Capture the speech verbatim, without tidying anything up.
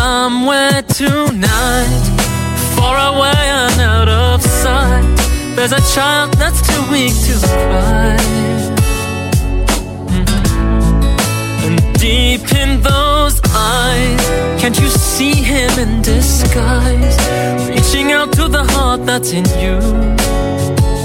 Somewhere tonight, far away and out of sight, there's a child that's too weak to cry. Mm-hmm. And deep in those eyes, can't you see him in disguise, reaching out to the heart that's in you?